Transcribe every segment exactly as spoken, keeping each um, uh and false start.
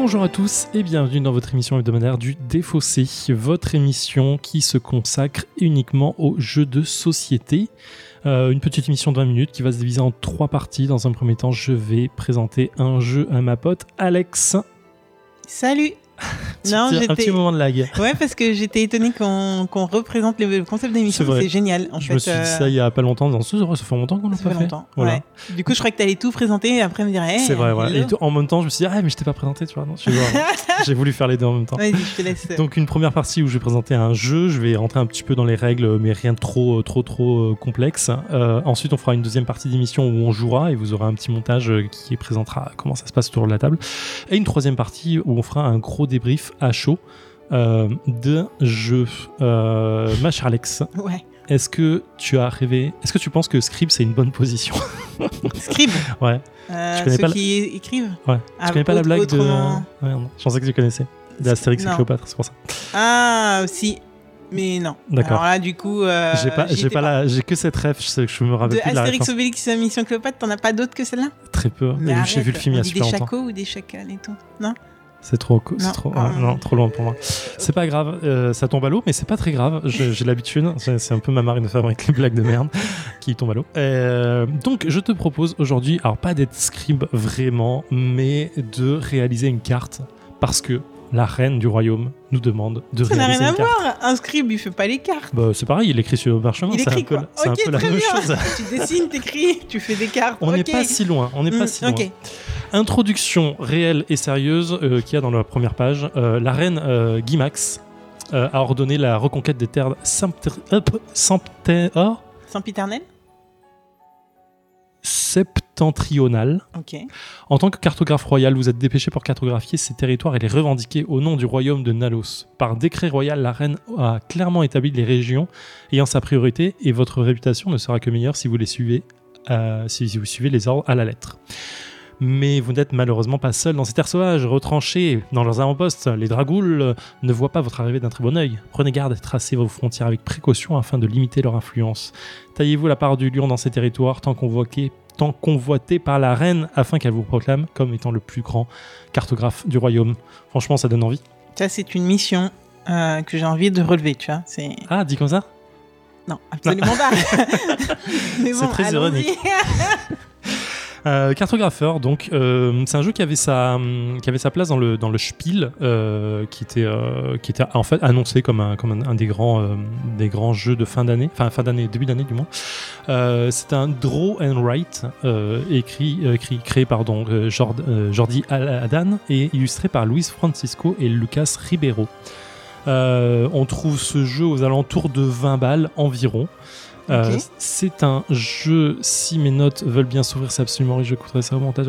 Bonjour à tous et bienvenue dans votre émission hebdomadaire du Défaussé, votre émission qui se consacre uniquement aux jeux de société. Euh, une petite émission de vingt minutes qui va se diviser en trois parties. Dans un premier temps, je vais présenter un jeu à ma pote Alex. Salut. Petit, non, j'étais... Un petit moment de lag. Ouais, parce que j'étais étonnée qu'on, qu'on représente le concept d'émission. C'est, c'est génial. En je fait, me suis dit ça il y a pas longtemps. Dans ce ça fait longtemps qu'on l'a pas fait. Longtemps. Voilà. Ouais. Du coup, je croyais que t'allais tout présenter et après me dire. Hey, c'est vrai, voilà. Et en même temps, je me suis dit ah mais je t'ai pas présenté, tu vois. Non, je j'ai voulu faire les deux en même temps. Vas-y, je te laisse. Donc une première partie où je vais présenter un jeu. Je vais rentrer un petit peu dans les règles, mais rien de trop, trop, trop complexe. Euh, ensuite, on fera une deuxième partie d'émission où on jouera et vous aurez un petit montage qui présentera comment ça se passe autour de la table. Et une troisième partie où on fera un gros débrief à chaud. Euh, de jeu. Euh, ma chère Alex, ouais. Est-ce que tu as rêvé, est-ce que tu penses que Scribe c'est une bonne position? Scribe Ouais. Euh, tu connais ceux pas qui la... écrivent Ouais. Tu ah, connais pas la blague autrement... de. Ouais, non. Je pensais que tu connaissais. D'Astérix et Cléopâtre, c'est pour ça. Ah, si. Mais non. D'accord. Alors là, du coup. Euh, j'ai, pas, j'ai, pas pas la, j'ai que cette ref, je, sais que je me rappelle de plus de la Astérix, Obélix, Mission Cléopâtre, t'en as pas d'autres que celle-là? Très peu. Mais arrête, j'ai vu le film il y a super longtemps. Des chacos ou des chacals et tout? Non? C'est trop, c'est non, trop, euh... non, trop loin pour moi. C'est pas grave, euh, ça tombe à l'eau, mais c'est pas très grave. Je, j'ai l'habitude, c'est, c'est un peu ma marque de fabrique les blagues de merde qui tombent à l'eau. Euh, donc, je te propose aujourd'hui, alors pas d'être Scribe vraiment, mais de réaliser une carte parce que la reine du royaume nous demande de ça réaliser une carte. Ça n'a rien à voir. Un Scribe, il fait pas les cartes. Bah, c'est pareil, il écrit sur le parchemin. Il c'est écrit un peu, quoi c'est okay, un peu la même bien. chose. Tu dessines, t'écris, tu fais des cartes. On n'est okay. pas si loin. On n'est pas mmh, si loin. Okay. Introduction réelle et sérieuse euh, qu'il y a dans la première page. Euh, la reine euh, Guimax euh, a ordonné la reconquête des terres Samptéor. Sempiternelles septentrionales. Okay. En tant que cartographe royal, vous êtes dépêché pour cartographier ces territoires et les revendiquer au nom du royaume de Nalos. Par décret royal, la reine a clairement établi les régions ayant sa priorité et votre réputation ne sera que meilleure si vous les suivez, euh, si vous suivez les ordres à la lettre. Mais vous n'êtes malheureusement pas seul dans ces terres sauvages, retranchés dans leurs avant-postes. Les dragouls ne voient pas votre arrivée d'un très bon œil. Prenez garde, tracez vos frontières avec précaution afin de limiter leur influence. Taillez-vous la part du lion dans ces territoires tant convoqué, tant convoité par la reine afin qu'elle vous proclame comme étant le plus grand cartographe du royaume. Franchement, ça donne envie. Ça, c'est une mission euh, que j'ai envie de relever, tu vois. C'est... Ah, dit comme ça? Non, absolument pas. Mais bon, c'est très allons-y. ironique. Euh, cartographeur, donc euh, c'est un jeu qui avait sa qui avait sa place dans le dans le Spiel, euh, qui était euh, qui était en fait annoncé comme un comme un, un des grands euh, des grands jeux de fin d'année, enfin fin d'année début d'année du moins. Euh, c'est un draw and write euh, écrit euh, écrit créé pardon euh, Jord, euh, Jordi Adan et illustré par Luis Francisco et Lucas Ribeiro. Euh, on trouve ce jeu aux alentours de vingt balles environ. Euh, okay. C'est un jeu, si mes notes veulent bien s'ouvrir, c'est absolument riche, je coûterai ça au montage.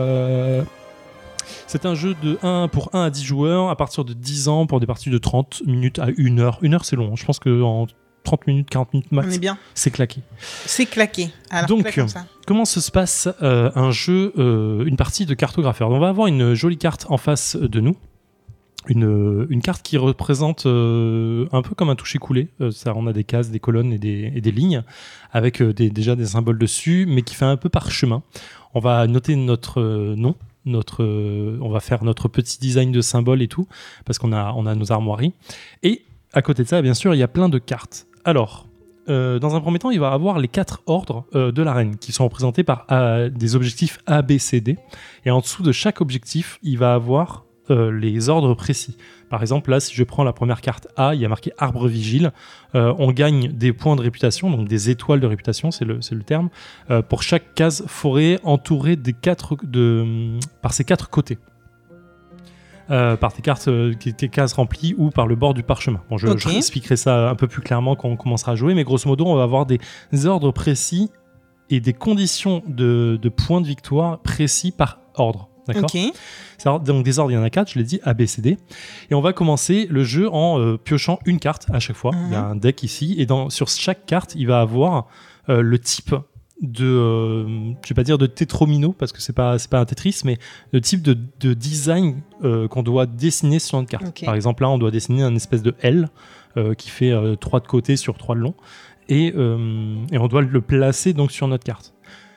C'est un jeu de un pour un à dix joueurs à partir de dix ans pour des parties de trente minutes à une heure. une heure c'est long, je pense qu'en trente minutes, quarante minutes max, on est bien. C'est claqué. C'est claqué. Alors, donc, comme ça. Comment se passe euh, un jeu, euh, une partie de cartographeur? On va avoir une jolie carte en face de nous. Une, une carte qui représente euh, un peu comme un toucher-coulé. Euh, ça, on a des cases, des colonnes et des, et des lignes avec euh, des, déjà des symboles dessus, mais qui fait un peu parchemin. On va noter notre euh, nom, notre, euh, on va faire notre petit design de symbole et tout, parce qu'on a, on a nos armoiries. Et à côté de ça, bien sûr, il y a plein de cartes. Alors, euh, dans un premier temps, il va y avoir les quatre ordres euh, de la reine qui sont représentés par euh, des objectifs A, B, C, D. Et en dessous de chaque objectif, il va avoir Euh, les ordres précis. Par exemple, là, si je prends la première carte A, il y a marqué Arbre Vigile. Euh, on gagne des points de réputation, donc des étoiles de réputation, c'est le, c'est le terme, euh, pour chaque case forêt entourée des quatre, de, par ses quatre côtés. Euh, par tes cartes, euh, tes cases remplies ou par le bord du parchemin. Bon, je, okay. je expliquerai ça un peu plus clairement quand on commencera à jouer, mais grosso modo, on va avoir des ordres précis et des conditions de, de points de victoire précis par ordre. D'accord. Okay. Donc des ordres, il y en a quatre, je l'ai dit, A, B, C, D. Et on va commencer le jeu en euh, piochant une carte à chaque fois. Mm-hmm. Il y a un deck ici, et dans, sur chaque carte, il va avoir euh, le type de, euh, je vais pas dire de tétromino, parce que c'est pas, c'est pas un Tetris, mais le type de, de design euh, qu'on doit dessiner sur notre carte. Okay. Par exemple, là, on doit dessiner un espèce de L euh, qui fait euh, trois de côté sur trois de long, et, euh, et on doit le placer donc sur notre carte.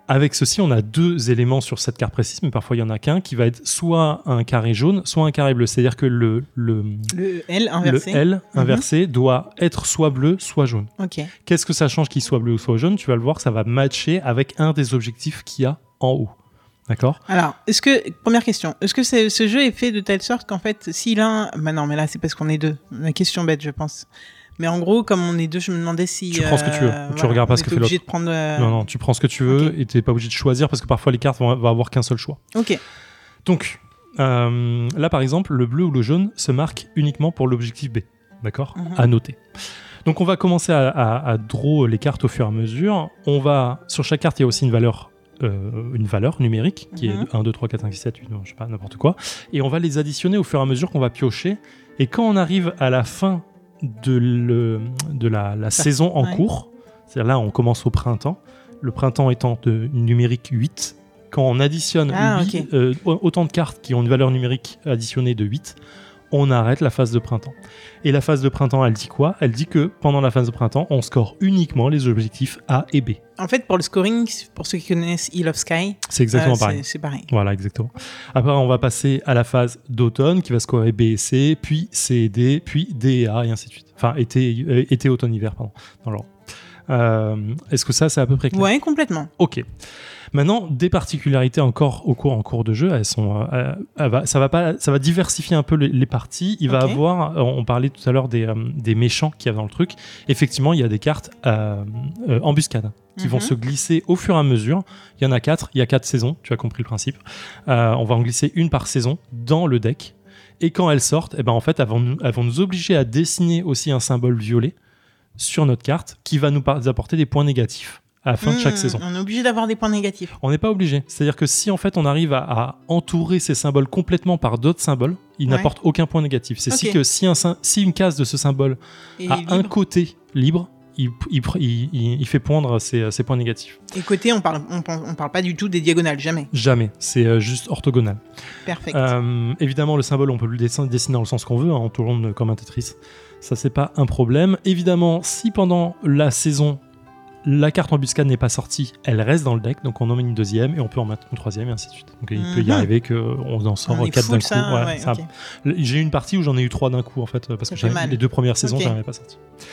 Avec ceci, on a deux éléments sur cette carte précise, mais parfois il y en a qu'un qui va être soit un carré jaune, soit un carré bleu. C'est-à-dire que le, le, le L inversé, le L inversé mm-hmm. doit être soit bleu, soit jaune. Okay. Qu'est-ce que ça change qu'il soit bleu ou soit jaune ? Tu vas le voir, ça va matcher avec un des objectifs qu'il y a en haut. D'accord ? Alors, est-ce que, première question, est-ce que c'est, ce jeu est fait de telle sorte qu'en fait, s'il a un... Bah non, mais là, c'est parce qu'on est deux. Une question bête, je pense. Mais en gros, comme on est deux, je me demandais si... Tu prends ce que tu veux. Euh, tu voilà, regardes pas ce que fait l'autre. De prendre, euh... Non, non, tu prends ce que tu veux okay. et t'es pas obligé de choisir parce que parfois les cartes vont, vont avoir qu'un seul choix. Ok. Donc, euh, là, par exemple, le bleu ou le jaune se marque uniquement pour l'objectif B. D'accord ? Mm-hmm. À noter. Donc, on va commencer à, à, à draw les cartes au fur et à mesure. On va... Sur chaque carte, il y a aussi une valeur... Euh, une valeur numérique qui mm-hmm. est un, deux, trois, quatre, cinq, six, sept, huit, je sais pas, n'importe quoi. Et on va les additionner au fur et à mesure qu'on va piocher. Et quand on arrive à la fin de, le, de la, la saison en ouais. cours, c'est-à-dire là, on commence au printemps, le printemps étant de numérique huit, quand on additionne ah, huit, okay. euh, autant de cartes qui ont une valeur numérique additionnée de huit, on arrête la phase de printemps. Et la phase de printemps, elle dit quoi ? Elle dit que pendant la phase de printemps, on score uniquement les objectifs A et B. En fait, pour le scoring, pour ceux qui connaissent Hill of Sky, c'est exactement euh, pareil. C'est, c'est pareil. Voilà, exactement. Après, on va passer à la phase d'automne qui va scorer B et C, puis C et D, puis D et A, et ainsi de suite. Enfin, été, euh, été automne, hiver, pardon. Dans l'ordre. Euh, est-ce que ça, c'est à peu près clair ? Ouais, complètement. Ok. Maintenant, des particularités encore au cours, en cours de jeu, elles sont, euh, elles va, ça va pas, ça va diversifier un peu les, les parties. Il okay. va avoir, on parlait tout à l'heure des, euh, des méchants qu'il y a dans le truc. Effectivement, il y a des cartes euh, euh, embuscades qui mm-hmm. vont se glisser au fur et à mesure. Il y en a quatre, il y a quatre saisons, tu as compris le principe. Euh, on va en glisser une par saison dans le deck. Et quand elles sortent, eh ben, en fait, elles vont, nous, elles vont nous obliger à dessiner aussi un symbole violet sur notre carte qui va nous apporter des points négatifs à la fin mmh, de chaque saison. On est obligé d'avoir des points négatifs. On n'est pas obligé. C'est-à-dire que si en fait on arrive à, à entourer ces symboles complètement par d'autres symboles, ils ouais. n'apportent aucun point négatif. C'est okay. si que si, un, si une case de ce symbole Et a libre. un côté libre, il, il, il, il fait poindre ses, ses points négatifs. Et côté, on parle, on, on parle pas du tout des diagonales, jamais. Jamais. C'est euh, juste orthogonal. Perfect. Euh, évidemment, le symbole, on peut le dessiner, dessiner dans le sens qu'on veut, hein, en tournant comme un Tetris. Ça, c'est pas un problème. Évidemment, si pendant la saison la carte embuscade n'est pas sortie, elle reste dans le deck, donc on en met une deuxième et on peut en mettre une troisième et ainsi de suite. Donc il mm-hmm. peut y arriver qu'on en sort quatre d'un coup. Ça, ouais, ça, okay. J'ai eu une partie où j'en ai eu trois d'un coup en fait, parce ça que les deux premières saisons, okay. j'en avais pas sorti.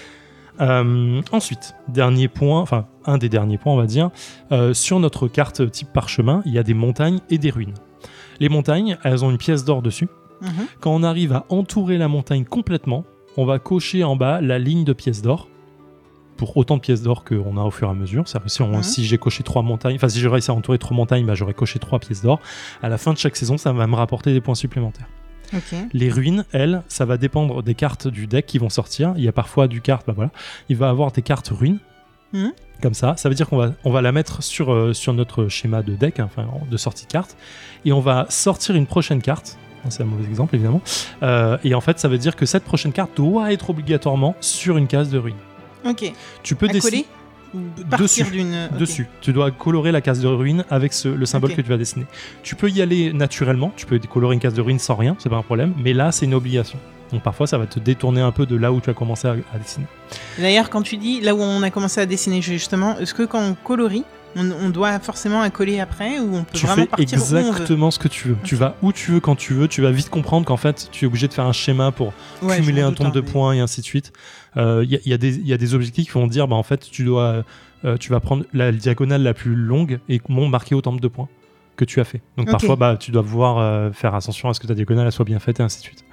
Euh, ensuite, dernier point, enfin un des derniers points on va dire, euh, sur notre carte type parchemin, il y a des montagnes et des ruines. Les montagnes, elles ont une pièce d'or dessus. Mm-hmm. Quand on arrive à entourer la montagne complètement, on va cocher en bas la ligne de pièces d'or pour autant de pièces d'or qu'on a au fur et à mesure. C'est-à-dire que si, on, mmh. si j'ai coché trois montagnes, enfin si j'ai réussi à entourer trois montagnes, bah, j'aurais coché trois pièces d'or. À la fin de chaque saison, ça va me rapporter des points supplémentaires. Okay. Les ruines, elles, ça va dépendre des cartes du deck qui vont sortir. Il y a parfois du carte, bah voilà, il va avoir des cartes ruines. Mmh. Comme ça, ça veut dire qu'on va, on va la mettre sur, euh, sur notre schéma de deck, hein, enfin de sortie de carte, et on va sortir une prochaine carte. C'est un mauvais exemple évidemment. Euh, et en fait, ça veut dire que cette prochaine carte doit être obligatoirement sur une case de ruine. Ok. Tu peux dessiner dessus. D'une... Okay. dessus. Tu dois colorer la case de ruine avec ce, le symbole okay. que tu vas dessiner. Tu peux y aller naturellement. Tu peux colorer une case de ruine sans rien, c'est pas un problème. Mais là, c'est une obligation. Donc parfois, ça va te détourner un peu de là où tu as commencé à, à dessiner. D'ailleurs, quand tu dis là où on a commencé à dessiner justement, est-ce que quand on colorie, on, on doit forcément accoler après ou on peut tu vraiment fais partir exactement ce que tu veux. Okay. Tu vas où tu veux, quand tu veux. Tu vas vite comprendre qu'en fait, tu es obligé de faire un schéma pour ouais, cumuler un nombre de mais... points et ainsi de suite. Il euh, y, y, y a des objectifs qui vont dire, bah, en fait, tu, dois, euh, tu vas prendre la diagonale la plus longue et marquer autant de points que tu as fait. Donc okay. parfois, bah, tu dois pouvoir euh, faire attention à ce que ta diagonale soit bien faite et ainsi de suite.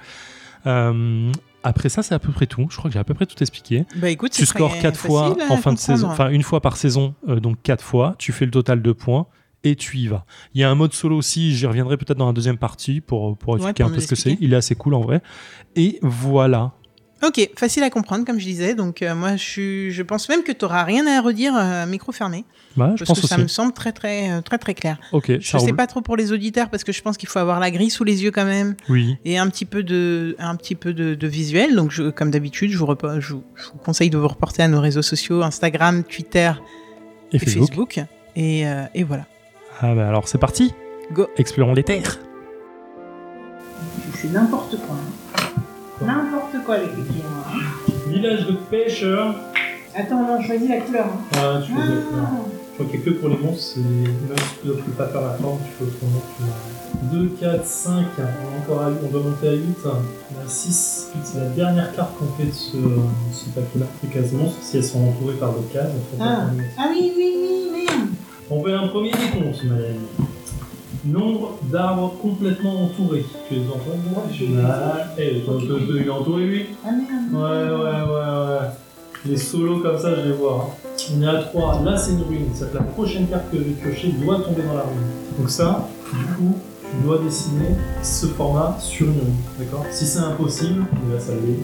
Euh, après ça, c'est à peu près tout. Je crois que j'ai à peu près tout expliqué. Bah écoute, tu scores quatre fois en fin de saison, enfin une fois par saison, euh, donc quatre fois. Tu fais le total de points et tu y vas. Il y a un mode solo aussi. J'y reviendrai peut-être dans la deuxième partie pour pour expliquer ouais, pour un peu ce que c'est. Il est assez cool en vrai. Et voilà. Ok, facile à comprendre comme je disais. Donc euh, moi, je suis, je pense même que tu n'auras rien à redire euh, micro fermé. Bah, parce je pense que aussi. ça me semble très très très très clair. Ok. Je sais pas trop pour les auditeurs parce que je pense qu'il faut avoir la grille sous les yeux quand même. Oui. Et un petit peu de un petit peu de, de visuel. Donc je, comme d'habitude, je vous, repo- je, vous, je vous conseille de vous reporter à nos réseaux sociaux Instagram, Twitter et, et Facebook. Facebook. Et, euh, et voilà. Ah bah alors c'est parti. Go. Explorons les terres. C'est n'importe quoi. N'importe quoi les petits. Village de pêcheurs. Attends, on choisit la couleur. Hein. Ah, tu choisis ah. la couleur. Je crois qu'il n'y a que pour les monstres, c'est même si tu ne peux pas faire la forme, tu peux autrement. Tu deux, quatre, cinq, on, est encore à, on doit monter à huit, on a six. C'est la dernière carte qu'on fait de ce, ce paquet-là, les cases monstres, si elles sont entourées par des cases. Ah. ah oui, oui, oui, merde. On fait un premier décompte, madame. Nombre d'arbres complètement entourés. Tu les entends? Voilà. Eh, il est entouré, lui. Ah merde. Ouais, ouais, ouais, ouais. Les solos comme ça, je les vois. Hein. On est à trois. Là, c'est une ruine. C'est que la prochaine carte que je vais piocher doit tomber dans la ruine. Donc ça, du coup, tu dois dessiner ce format sur une ruine. D'accord? Si c'est impossible, il va s'allumer.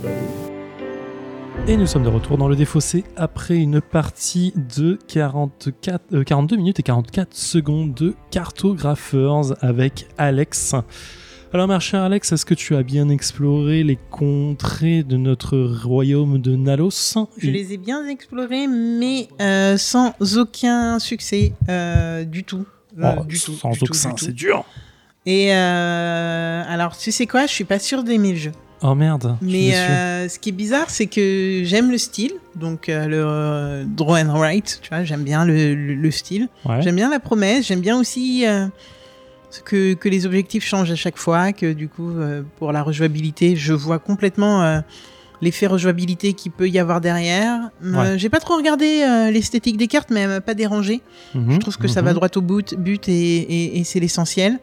Et nous sommes de retour dans le défaussé après une partie de quarante-quatre, euh, quarante-deux minutes et quarante-quatre secondes de Cartographers avec Alex. Alors, ma chère Alex, est-ce que tu as bien exploré les contrées de notre royaume de Nalos? Je et... les ai bien explorées, mais euh, sans aucun succès euh, du tout. Euh, oh, du tout. Sans du aucun, tout, c'est dur. Et euh, alors, tu sais quoi? Je suis pas sûre d'aimer le jeu. Oh merde. Mais euh, ce qui est bizarre, c'est que j'aime le style, donc euh, le euh, draw and write, tu vois, j'aime bien le, le, le style. Ouais. J'aime bien la promesse, j'aime bien aussi euh, que, que les objectifs changent à chaque fois, que du coup, euh, pour la rejouabilité, je vois complètement euh, l'effet rejouabilité qu'il peut y avoir derrière. Ouais. Euh, j'ai pas trop regardé euh, l'esthétique des cartes, mais elle m'a pas dérangé. Mm-hmm, je trouve que mm-hmm. ça va droit au but, but et, et, et c'est l'essentiel.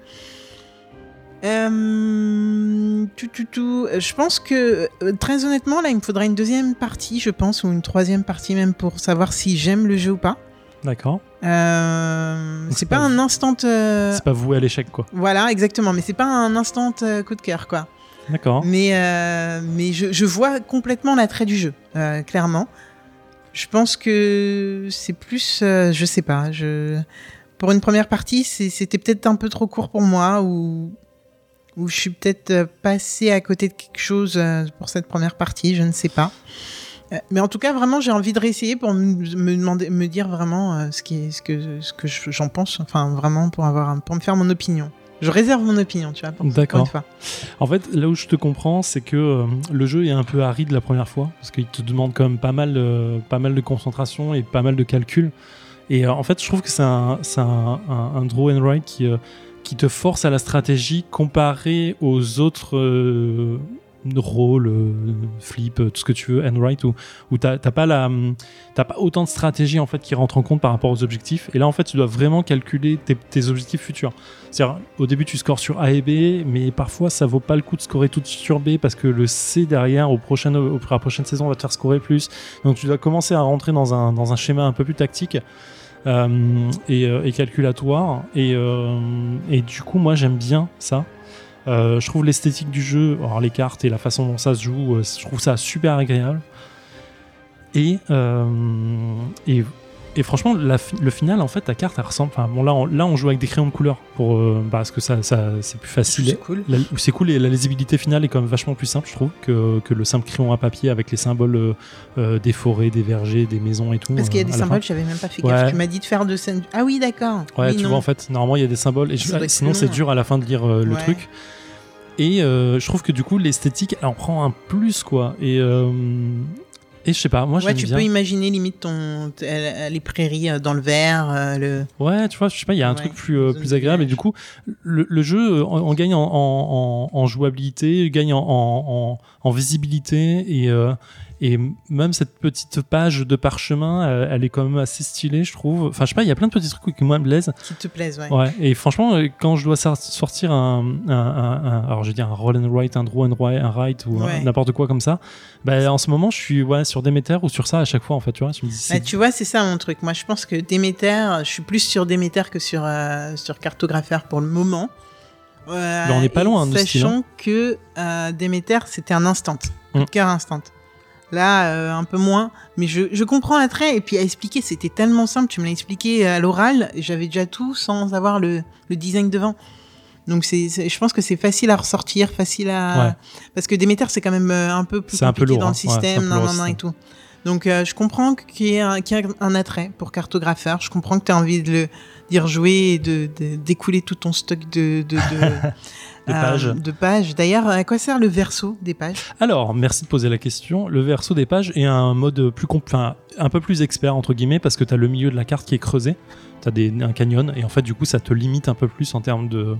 Euh, tout, tout, tout. Je pense que, euh, très honnêtement, là, il me faudra une deuxième partie, je pense, ou une troisième partie même pour savoir si j'aime le jeu ou pas. D'accord. Euh, c'est, c'est pas, pas un instant. Euh... C'est pas voué à l'échec, quoi. Voilà, exactement. Mais c'est pas un instant euh, coup de cœur, quoi. D'accord. Mais, euh, mais je, je vois complètement l'attrait du jeu, euh, clairement. Je pense que c'est plus, euh, je sais pas. Je... Pour une première partie, c'est, c'était peut-être un peu trop court pour moi, ou. où je suis peut-être passée à côté de quelque chose pour cette première partie, je ne sais pas. Mais en tout cas, vraiment, j'ai envie de réessayer pour me demander, me dire vraiment ce, qui est, ce que, ce que j'en pense, enfin vraiment pour, avoir, pour me faire mon opinion. Je réserve mon opinion, tu vois, pour, D'accord. pour une fois. En fait, là où je te comprends, c'est que euh, le jeu est un peu aride la première fois, parce qu'il te demande quand même pas mal, euh, pas mal de concentration et pas mal de calcul. Et euh, en fait, je trouve que c'est un, c'est un, un, un draw and write qui... Euh, qui te force à la stratégie comparé aux autres euh, rôles, euh, flip, tout ce que tu veux, handwrite, où, où t'as, t'as pas la, t'as pas autant de stratégie en fait qui rentre en compte par rapport aux objectifs. Et là en fait, tu dois vraiment calculer tes, tes objectifs futurs. C'est-à-dire, au début, tu scores sur A et B, mais parfois ça vaut pas le coup de scorer tout sur B parce que le C derrière, au prochain, au, à la prochaine saison, va te faire scorer plus. Donc tu dois commencer à rentrer dans un dans un schéma un peu plus tactique. Euh, et, euh, et calculatoire et, euh, et du coup moi j'aime bien ça. Euh, je trouve l'esthétique du jeu, alors les cartes et la façon dont ça se joue, euh, je trouve ça super agréable et, euh, et, et franchement la, le final en fait ta carte elle ressemble, enfin bon là on, là on joue avec des crayons de couleur pour, euh, parce que ça, ça, c'est plus facile, c'est cool. La, c'est cool et la lisibilité finale est quand même vachement plus simple je trouve que, que le simple crayon à papier avec les symboles euh, euh, des forêts, des vergers, des maisons et tout. Parce qu'il y a des symboles, je j'avais même pas fait gaffe. Ouais. Tu m'as dit de faire de scènes. Ah oui, d'accord. Ouais, oui, tu non. vois en fait, normalement il y a des symboles et je, sinon c'est dur à la fin de lire euh, le ouais. truc. Et euh, je trouve que du coup l'esthétique elle en prend un plus quoi. Et euh, Et je sais pas, moi ouais, j'aime tu bien. peux imaginer limite ton, t- les prairies dans le vert. Euh, le... Ouais, tu vois, je sais pas, il y a un ouais, truc plus, euh, plus agréable. Et du coup, le, le jeu, on, on gagne en, en, en jouabilité, il gagne en, en, en visibilité. Et, euh, et même cette petite page de parchemin, elle, elle est quand même assez stylée, je trouve. Enfin, je sais pas, il y a plein de petits trucs qui moi me plaisent. Qui te plaisent, ouais. Ouais, et franchement, quand je dois sortir un, un, un, un alors je vais dire un roll and write, un draw and write, un write ou ouais. un, n'importe quoi comme ça, bah, en ce moment, je suis ouais, sur Demeter ou sur ça à chaque fois, en fait, tu vois. Je me dis, bah, tu vois, c'est ça mon truc. Moi, je pense que Demeter, je suis plus sur Demeter que sur, euh, sur Cartographers pour le moment. Euh, bah, on n'est pas loin de sachant style, hein. que euh, Demeter, c'était un instant. Coup de cœur instant. Là, euh, un peu moins, mais je, je comprends l'attrait. Et puis à expliquer, c'était tellement simple. Tu me l'as expliqué à l'oral, et j'avais déjà tout sans avoir le, le design devant. Donc c'est, c'est, je pense que c'est facile à ressortir, facile à... Ouais. Parce que Demeter, c'est quand même un peu plus c'est compliqué un peu lourd, dans le système, ouais, non, non, non, et tout. Donc euh, je comprends qu'il y, ait un, qu'il y a un attrait pour cartographeur. Je comprends que tu as envie de le, d'y rejouer et de, de, d'écouler tout ton stock de, de, de, de pages. Euh, de pages. D'ailleurs, à quoi sert le verso des pages ? Alors, merci de poser la question. Le verso des pages est un mode plus comp- enfin, un peu plus expert, entre guillemets, parce que tu as le milieu de la carte qui est creusé. Tu as un canyon, et en fait, du coup, ça te limite un peu plus en termes de...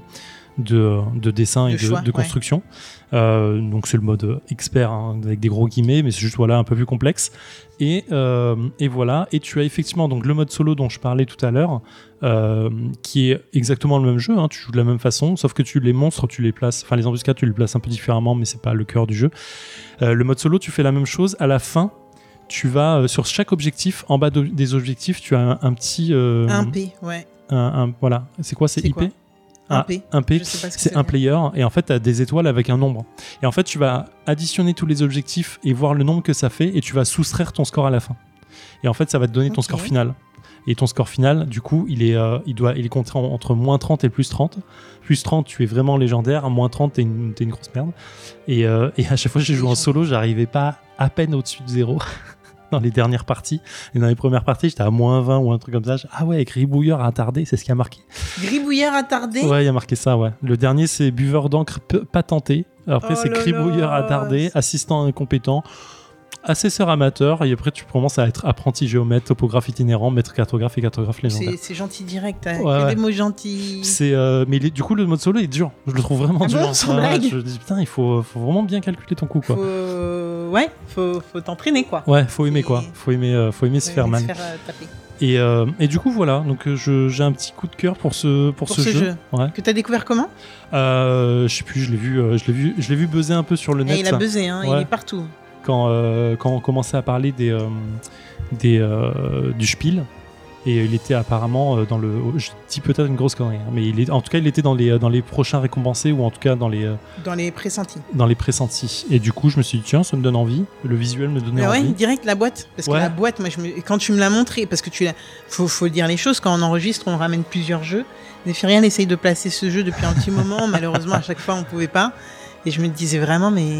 De, de dessin et de, choix, de construction. Ouais. Euh, donc c'est le mode expert hein, avec des gros guillemets, mais c'est juste voilà un peu plus complexe. Et, euh, et voilà. Et tu as effectivement donc le mode solo dont je parlais tout à l'heure, euh, qui est exactement le même jeu. Hein, tu joues de la même façon, sauf que tu les monstres, tu les places. Enfin les embuscades, tu les places un peu différemment, mais c'est pas le cœur du jeu. Euh, le mode solo, tu fais la même chose. À la fin, tu vas euh, sur chaque objectif, en bas de, des objectifs, tu as un, un petit. Euh, un P, ouais. Un, un, voilà. C'est quoi, c'est, c'est I P? Quoi Un P. Un P, c'est, c'est un player, et en fait, tu as des étoiles avec un nombre. Et en fait, tu vas additionner tous les objectifs et voir le nombre que ça fait, et tu vas soustraire ton score à la fin. Et en fait, ça va te donner ton okay. score final. Et ton score final, du coup, il est, euh, il doit, il est compté entre moins trente et plus trente. Plus trente, tu es vraiment légendaire. Moins trente, t'es une, t'es une grosse merde. Et, euh, et à chaque fois que j'ai joué en solo, j'arrivais pas à peine au-dessus de zéro. Dans les dernières parties. Et dans les premières parties, j'étais à moins vingt ou un truc comme ça. Ah ouais, gribouilleur attardé, c'est ce qui a marqué. Gribouilleur attardé ? Ouais, il y a marqué ça, ouais. Le dernier, c'est buveur d'encre p- patenté. Après, oh c'est gribouilleur attardé, assistant incompétent, assesseur amateur. Et après, tu commences à être apprenti géomètre, topographe itinérant, maître cartographe et cartographe légendaire. C'est, c'est gentil direct, hein. Ouais, ouais. Des mots gentils. C'est, euh, mais les, du coup, le mode solo est dur. Je le trouve vraiment ah dur. Bon, sans ouais, blague. Je me dis, putain, il faut, faut vraiment bien calculer ton coup, quoi. Faut... Ouais, faut, faut t'entraîner, quoi. Ouais, faut aimer, et... quoi. Faut aimer, euh, faut aimer faut se faire mal. Se faire, euh, taper. Et, euh, et du coup, voilà. Donc, euh, je, j'ai un petit coup de cœur pour ce, pour, pour ce, ce jeu. jeu. Ouais. Que t'as découvert comment ? euh, Je sais plus, je l'ai vu, euh, je l'ai vu, je l'ai vu buzzer un peu sur le net. Et il a buzzé, hein, ouais. Il est partout. Quand, euh, quand on commençait à parler des, euh, des, euh, du Spiel. Et il était apparemment dans le. Je dis peut-être une grosse connerie, hein, mais il est, en tout cas, il était dans les, dans les prochains récompensés, ou en tout cas dans les. Dans les pressentis. Dans les pressentis. Et du coup, je me suis dit, tiens, ça me donne envie. Le visuel me donnait ah ouais, envie. Direct la boîte. Parce ouais. que la boîte, moi, je me... quand tu me l'as montré, parce que tu l'as. Faut, faut dire les choses, quand on enregistre, on ramène plusieurs jeux. Zéphirien essaye de placer ce jeu depuis un petit moment. Malheureusement, à chaque fois, on pouvait pas. Et je me disais vraiment, mais.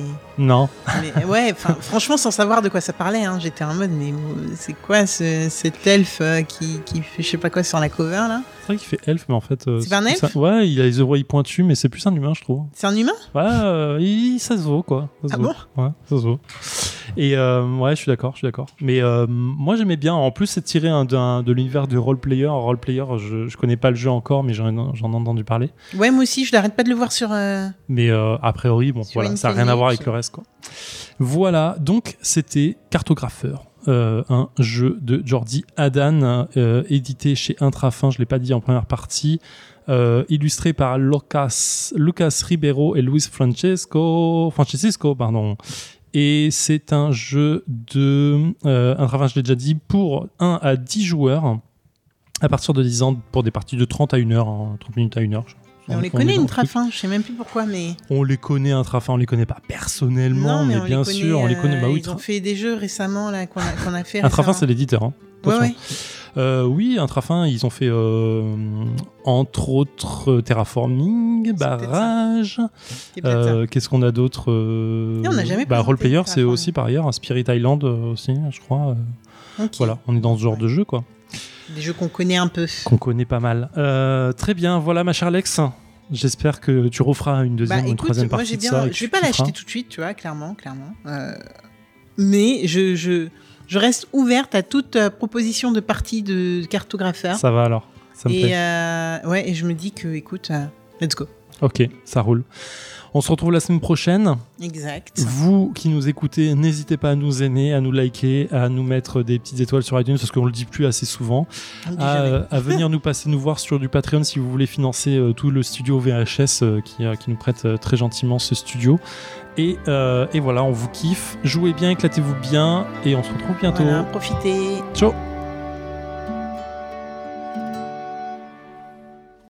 Non. Mais ouais, franchement, sans savoir de quoi ça parlait, hein, j'étais en mode, mais c'est quoi ce, cet elfe euh, qui, qui fait je sais pas quoi sur la cover là ? C'est vrai qu'il fait elfe, mais en fait. Euh, c'est pas un elfe ? ça, ouais, il a les oreilles pointues, mais c'est plus un humain, je trouve. C'est un humain ? Ouais, euh, il, ça se vaut, quoi. Ça se ah vaut. bon ? Ouais, ça se vaut. Et euh, ouais, je suis d'accord, je suis d'accord. Mais euh, moi, j'aimais bien. En plus, c'est tiré hein, d'un, de l'univers du role-player. Role-player, je, je connais pas le jeu encore, mais j'en, j'en ai entendu parler. Ouais, moi aussi, je n'arrête pas de le voir sur. Euh... Mais euh, a priori, bon, voilà, ça n'a rien à voir avec le reste, quoi. Voilà, donc c'était Cartographeur, euh, un jeu de Jordi Adan, euh, édité chez Intrafin, je l'ai pas dit en première partie, euh, illustré par Lucas, Lucas Ribeiro et Luis Francesco, Francesco, pardon. Et c'est un jeu de euh, Intrafin, je l'ai déjà dit, pour un à dix joueurs, à partir de dix ans, pour des parties de trente à une heure, hein, trente minutes à une heure. On, on les connaît, Intrafin, je sais même plus pourquoi, mais... On les connaît, Intrafin, on les connaît pas personnellement, non, mais, mais bien connaît, sûr, on les connaît. Euh, bah oui, ils tra... ont fait des jeux récemment là, qu'on, a, qu'on a fait Intrafin, c'est l'éditeur. Hein. Ouais, ouais. Euh, oui, Intrafin, ils ont fait, euh, entre autres, Terraforming, Barrage. Euh, qu'est-ce qu'on a d'autre euh... On n'a jamais bah, Roleplayer, c'est aussi par ailleurs. Spirit Island aussi, je crois. Okay. Voilà, on est dans ce genre ouais. de jeu, quoi. Des jeux qu'on connaît un peu. Qu'on connaît pas mal. Euh, très bien, voilà ma chère Alex. J'espère que tu referas une deuxième bah, ou une écoute, troisième moi, partie j'ai de bien, ça. Je vais pas l'acheter tout de suite, tu vois, clairement, clairement. Euh, mais je, je, je reste ouverte à toute euh, proposition de partie de cartographeur. Ça va alors, ça me et plaît. Euh, ouais, et je me dis que, écoute, euh, let's go. Ok, ça roule. On se retrouve la semaine prochaine. Exact. Vous qui nous écoutez, n'hésitez pas à nous aimer, à nous liker, à nous mettre des petites étoiles sur iTunes parce qu'on le dit plus assez souvent. À, à venir nous passer nous voir sur du Patreon si vous voulez financer euh, tout le studio V H S euh, qui, euh, qui nous prête euh, très gentiment ce studio. Et, euh, et voilà, on vous kiffe. Jouez bien, éclatez-vous bien et on se retrouve bientôt. Voilà, profitez. Ciao.